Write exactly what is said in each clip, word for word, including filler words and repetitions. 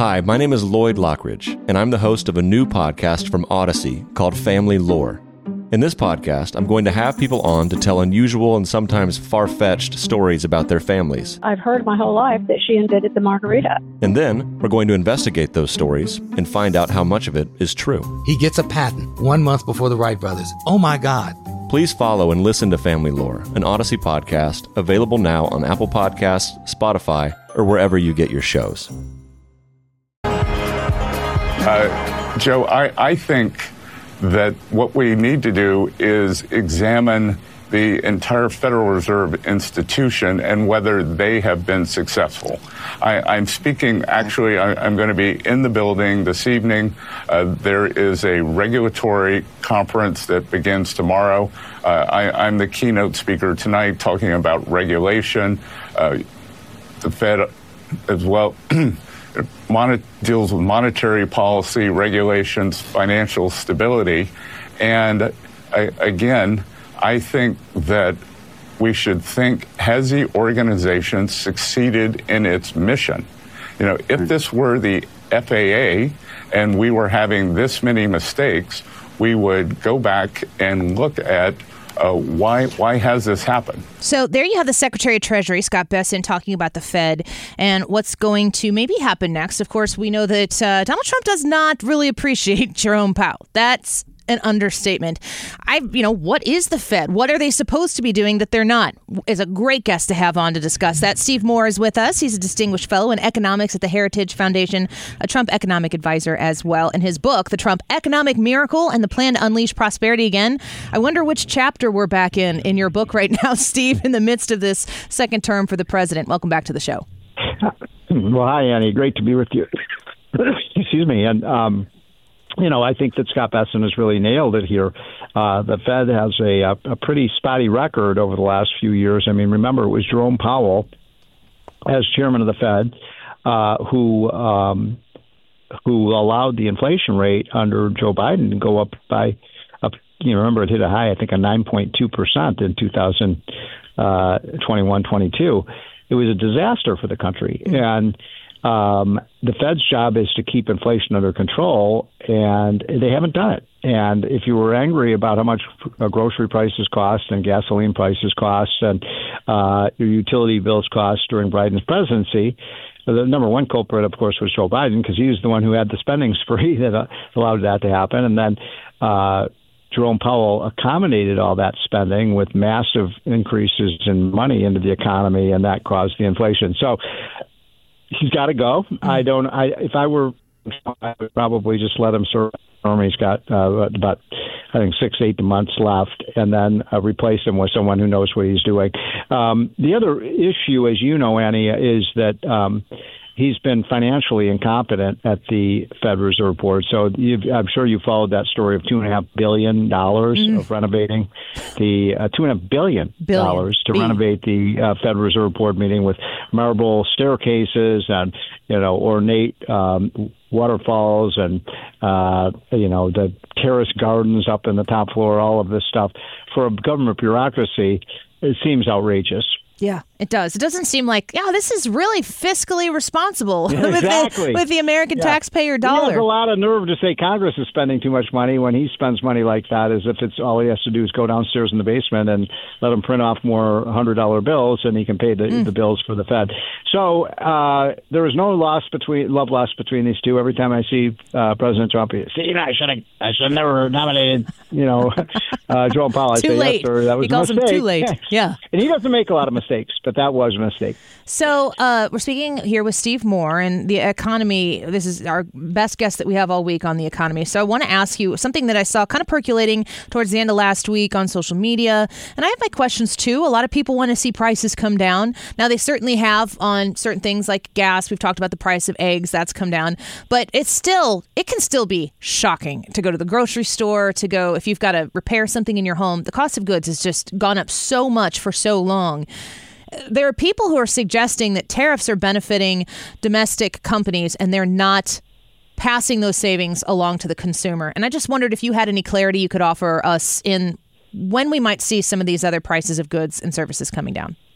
Hi, my name is Lloyd Lockridge, and I'm the host of a new podcast from Odyssey called Family Lore. In this podcast, I'm going to have people on to tell unusual and sometimes far-fetched stories about their families. I've heard my whole life that she invented the margarita. And then we're going to investigate those stories and find out how much of it is true. He gets a patent one month before the Wright brothers. Oh my God. Please follow and listen to Family Lore, an Odyssey podcast, available now on Apple Podcasts, Spotify, or wherever you get your shows. Uh, Joe, I, I think that what we need to do is examine the entire Federal Reserve institution and whether they have been successful. I, I'm speaking, actually, I, I'm going to be in the building this evening. Uh, there is a regulatory conference that begins tomorrow. Uh, I, I'm the keynote speaker tonight talking about regulation. Uh, the Fed as well Mon- deals with monetary policy, regulations, financial stability. And I, again, I think that we should think, has the organization succeeded in its mission? You know, if this were the F A A and we were having this many mistakes, we would go back and look at Uh, why why has this happened? So there you have the Secretary of Treasury, Scott Bessent, talking about the Fed and what's going to maybe happen next. Of course, we know that uh, Donald Trump does not really appreciate Jerome Powell. That's an understatement. I, you know, what is the Fed? What are they supposed to be doing that they're not? Is a great guest to have on to discuss that. Steve Moore is with us. He's a distinguished fellow in economics at the Heritage Foundation, a Trump economic advisor as well. In his book, The Trump Economic Miracle and the Plan to Unleash Prosperity Again. I wonder which chapter we're back in in your book right now, Steve, in the midst of this second term for the president. Welcome back to the show. Well, hi, Annie. Great to be with you. Excuse me. And, um, You know, I think that Scott Bessent has really nailed it here. Uh, the Fed has a, a pretty spotty record over the last few years. I mean, remember, it was Jerome Powell, as chairman of the Fed, uh, who um, who allowed the inflation rate under Joe Biden to go up by, up, you know, remember it hit a high, I think, of nine point two percent in two thousand twenty-one twenty-two. It was a disaster for the country. And Um, the Fed's job is to keep inflation under control, and they haven't done it. And if you were angry about how much uh, grocery prices cost and gasoline prices cost and uh, your utility bills cost during Biden's presidency, the number one culprit, of course, was Joe Biden, because he was the one who had the spending spree that uh, allowed that to happen. And then uh, Jerome Powell accommodated all that spending with massive increases in money into the economy, and that caused the inflation. So he's got to go. I don't. I if I were, I would probably just let him serve. He's got uh, about, I think, six, eight months left, and then uh, replace him with someone who knows what he's doing. Um, the other issue, as you know, Annie, is that um, he's been financially incompetent at the Fed Reserve Board. So you've, I'm sure you followed that story of two and a half billion dollars mm. of renovating the uh, two and a half billion dollars to B. renovate the uh, Fed Reserve Board meeting with marble staircases and, you know, ornate um, waterfalls and, uh, you know, the terrace gardens up in the top floor, all of this stuff. For a government bureaucracy, it seems outrageous. Yeah, it does. It doesn't seem like, yeah, this is really fiscally responsible exactly. with, the, with the American yeah. taxpayer dollar. He has a lot of nerve to say Congress is spending too much money when he spends money like that, as if it's all he has to do is go downstairs in the basement and let them print off more one hundred dollar bills, and he can pay the, mm. the bills for the Fed. So uh, there is no loss between love lost between these two. Every time I see uh, President Trump, I say, you know, I should have I should have never nominated, you know, uh, Jerome Powell. I too say, late. Yes, sir, that was he calls a mistake. him too late. Yeah. And he doesn't make a lot of mistakes, but that was a mistake. So uh, we're speaking here with Steve Moore, and the economy. This is our best guest that we have all week on the economy. So I want to ask you something that I saw kind of percolating towards the end of last week on social media. And I have my questions, too. A lot of people want to see prices come down. Now, they certainly have on certain things like gas. We've talked about the price of eggs. That's come down. But it's still, it can still be shocking to go to the grocery store, to go, if you've got to repair something in your home. The cost of goods has just gone up so much for so long. There are people who are suggesting that tariffs are benefiting domestic companies and they're not passing those savings along to the consumer. And I just wondered if you had any clarity you could offer us in when we might see some of these other prices of goods and services coming down.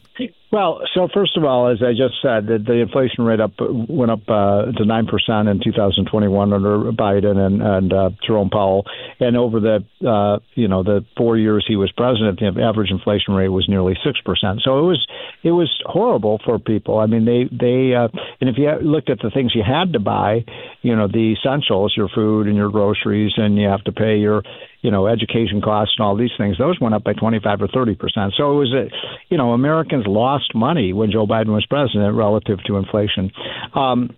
Well, so first of all, as I just said, the, the inflation rate up went up uh, to nine percent in two thousand twenty-one under Biden and, and uh, Jerome Powell, and over the uh, you know the four years he was president, the average inflation rate was nearly six percent. So it was it was horrible for people. I mean, they they uh, and if you looked at the things you had to buy, you know, the essentials, your food and your groceries, and you have to pay your you know, education costs and all these things, those went up by twenty-five or thirty percent. So it was, a, you know, Americans lost money when Joe Biden was president relative to inflation. Um,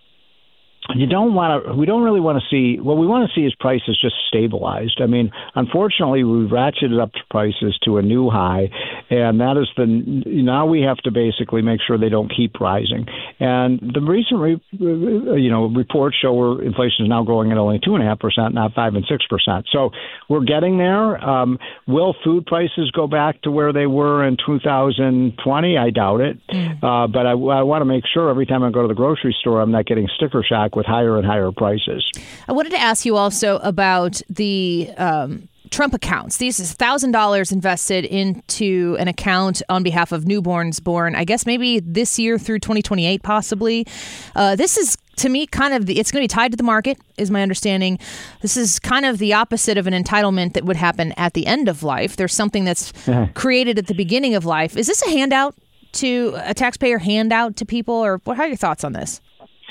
you don't want to, we don't really want to see, what we want to see is prices just stabilized. I mean, unfortunately, we've ratcheted up prices to a new high, and that is the, now we have to basically make sure they don't keep rising. And the recent, re, you know, reports show where inflation is now growing at only two point five percent, not five and six percent. So we're getting there. Um, will food prices go back to where they were in two thousand twenty? I doubt it. Mm. Uh, but I, I want to make sure every time I go to the grocery store, I'm not getting sticker shock with higher and higher prices. I wanted to ask you also about the um, Trump accounts. These is one thousand dollars invested into an account on behalf of newborns born, I guess maybe this year through twenty twenty-eight, possibly. Uh, this is, to me, kind of, the, it's going to be tied to the market, is my understanding. This is kind of the opposite of an entitlement that would happen at the end of life. There's something that's created at the beginning of life. Is this a handout to, a taxpayer handout to people, or what are your thoughts on this?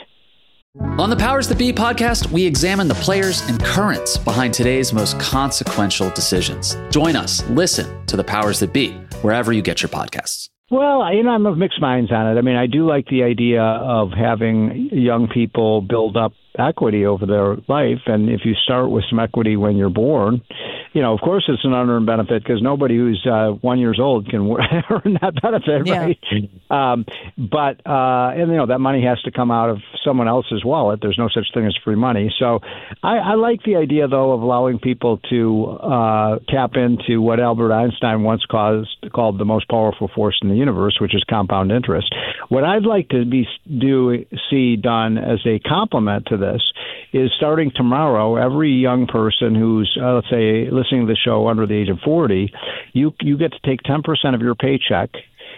On the Powers That Be podcast, we examine the players and currents behind today's most consequential decisions. Join us. Listen to the Powers That Be, wherever you get your podcasts. Well, you know, I'm of mixed minds on it. I mean, I do like the idea of having young people build up equity over their life. And if you start with some equity when you're born, you know, of course it's an unearned benefit because nobody who's uh, one years old can earn that benefit, yeah. right? Um, but, uh, and, you know, that money has to come out of someone else's wallet. There's no such thing as free money. So I, I like the idea, though, of allowing people to uh, tap into what Albert Einstein once caused, called the most powerful force in the universe, which is compound interest. What I'd like to be do see done as a complement to this is starting tomorrow, every young person who's, uh, let's say, listening to the show under the age of forty, you you get to take ten percent of your paycheck,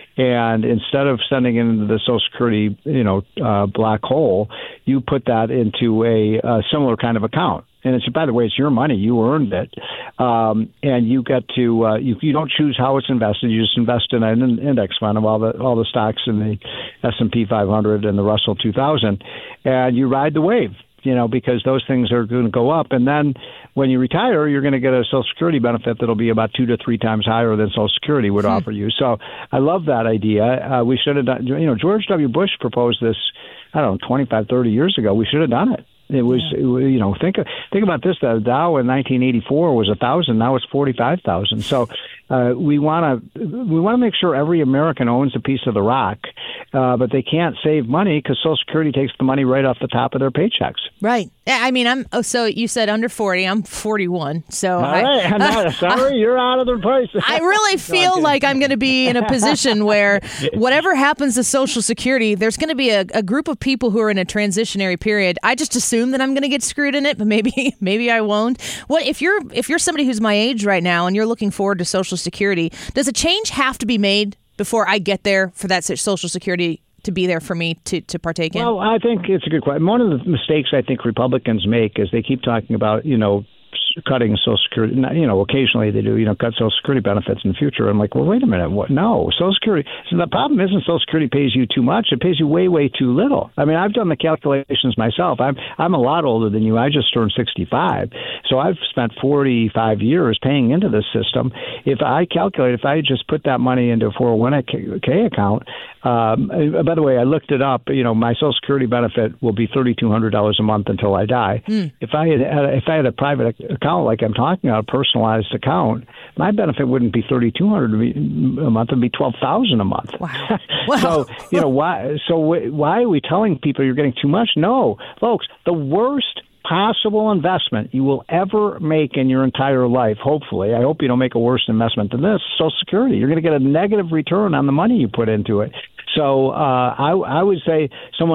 and instead of sending it into the Social Security, you know, uh, black hole, you put that into a, a similar kind of account. And it's, by the way, it's your money. You earned it. Um, and you get to, uh, you, you don't choose how it's invested. You just invest in an index fund of all the, all the stocks in the S and P five hundred and the Russell two thousand. And you ride the wave, you know, because those things are going to go up. And then when you retire, you're going to get a Social Security benefit that'll be about two to three times higher than Social Security would hmm. offer you. So I love that idea. Uh, we should have done, you know, George W. Bush proposed this, I don't know, twenty-five, thirty years ago. We should have done it. It was, yeah. it, you know, think think about this. The Dow in nineteen eighty-four was a thousand. Now it's forty-five thousand. So uh, we want to we want to make sure every American owns a piece of the rock, uh, but they can't save money because Social Security takes the money right off the top of their paychecks. Right. I mean, I'm. Oh, so you said under forty. I'm forty-one. So all I, right. No, sorry, you're out of the price. I really feel like I'm going to be in a position where whatever happens to Social Security, there's going to be a, a group of people who are in a transitionary period. I just assume that I'm going to get screwed in it, but maybe maybe I won't. What if you're if you're somebody who's my age right now and you're looking forward to Social Security? Does a change have to be made before I get there for that Social Security to be there for me to, to partake in? Well, I think it's a good question. One of the mistakes I think Republicans make is they keep talking about, you know, cutting Social Security. You know, occasionally they do, you know, cut Social Security benefits in the future. I'm like, well, wait a minute. What? No, Social Security. So the problem isn't Social Security pays you too much. It pays you way, way too little. I mean, I've done the calculations myself. I'm I'm a lot older than you. I just turned sixty-five. So I've spent forty-five years paying into this system. If I calculate, if I just put that money into a four oh one k account, um, by the way, I looked it up. You know, my Social Security benefit will be thirty-two hundred dollars a month until I die. Mm. If I had if I had a private account like I'm talking about, a personalized account, my benefit wouldn't be thirty-two hundred dollars a month; it'd be twelve thousand dollars a month. Wow! Wow. So you know why? So why are we telling people you're getting too much? No, folks, the worst possible investment you will ever make in your entire life, hopefully, I hope you don't make a worse investment than this, Social Security. You're going to get a negative return on the money you put into it. So uh, I, I would say someone like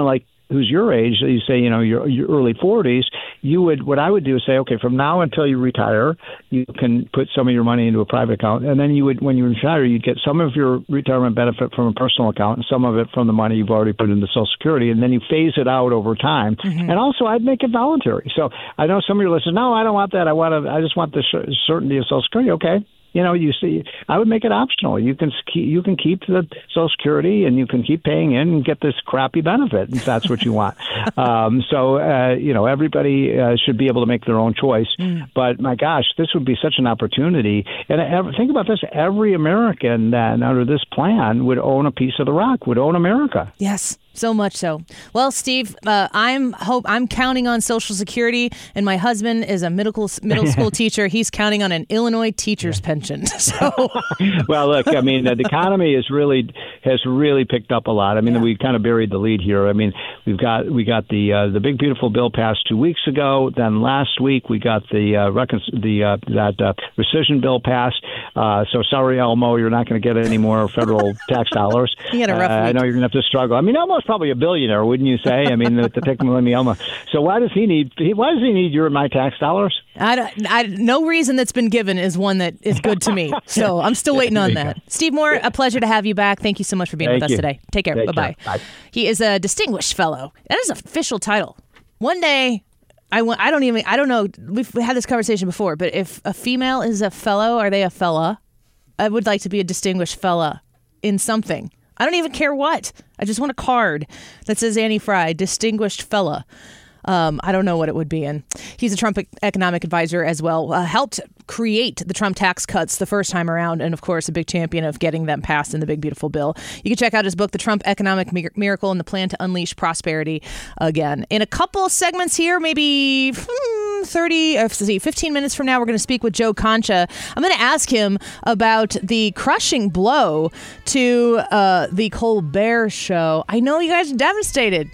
who's your age, you say, you know, your, your early forties, you would, what I would do is say, okay, from now until you retire, you can put some of your money into a private account. And then you would, when you retire, you'd get some of your retirement benefit from a personal account and some of it from the money you've already put into Social Security. And then you phase it out over time. Mm-hmm. And also I'd make it voluntary. So I know some of your listeners, no, I don't want that. I want to, I just want the certainty of Social Security. Okay. You know, you see, I would make it optional. You can you can keep the Social Security and you can keep paying in and get this crappy benefit if that's what you want. um, so, uh, you know, everybody uh, should be able to make their own choice. Mm. But my gosh, this would be such an opportunity. And uh, think about this: every American then under this plan would own a piece of the rock, would own America. Yes. So much so. Well, Steve, uh, I'm hope I'm counting on Social Security, and my husband is a middle middle school teacher. He's counting on an Illinois teacher's pension. So, well, look, I mean, the economy is really has really picked up a lot. I mean, yeah. we kind of buried the lead here. I mean, we've got we got the uh, the big beautiful bill passed two weeks ago. Then last week we got the uh, recon- the uh, that uh, rescission bill passed. Uh, so sorry, Elmo, you're not going to get any more federal tax dollars. He had a rough uh, week. I know you're going to have to struggle. I mean, almost. Probably a billionaire, wouldn't you say? I mean, to take Millennium Elmo. So why does he need? Why does he need your and my tax dollars? I, don't, I no reason that's been given is one that is good to me. So I'm still waiting on that. Steve Moore, a pleasure to have you back. Thank you so much for being Thank with you. us today. Take care. Take Bye-bye. Care. Bye. He is a distinguished fellow. That is an official title. One day, I want. I don't even. I don't know. We've had this conversation before, but if a female is a fellow, are they a fella? I would like to be a distinguished fella in something. I don't even care what. I just want a card that says Annie Frey, distinguished fella. Um, I don't know what it would be in. He's a Trump economic advisor as well. Uh, helped create the Trump tax cuts the first time around, and of course, a big champion of getting them passed in the big, beautiful bill. You can check out his book, The Trump Economic Miracle and the Plan to Unleash Prosperity again. In a couple of segments here, maybe hmm, thirty, or see, fifteen minutes from now, we're going to speak with Joe Concha. I'm going to ask him about the crushing blow to uh, the Colbert Show. I know you guys are devastated.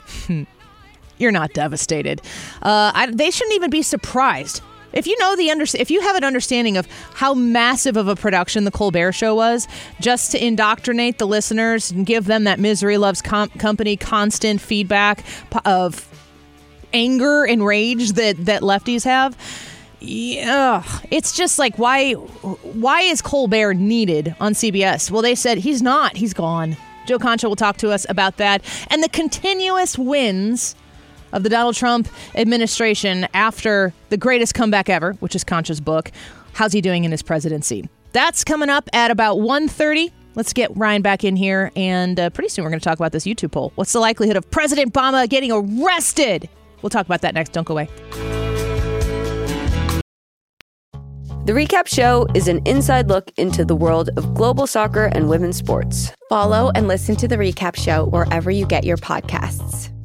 You're not devastated. Uh, I, they shouldn't even be surprised. If you know the under, if you have an understanding of how massive of a production the Colbert Show was, just to indoctrinate the listeners and give them that misery loves com- company constant feedback of anger and rage that, that lefties have. Yeah, it's just like, why why is Colbert needed on C B S? Well, they said he's not. He's gone. Joe Concha will talk to us about that and the continuous wins of the Donald Trump administration after the greatest comeback ever, which is Concha's book. How's he doing in his presidency? That's coming up at about one thirty. Let's get Ryan back in here, and uh, pretty soon we're going to talk about this YouTube poll. What's the likelihood of President Obama getting arrested? We'll talk about that next. Don't go away. The Recap Show is an inside look into the world of global soccer and women's sports. Follow and listen to The Recap Show wherever you get your podcasts.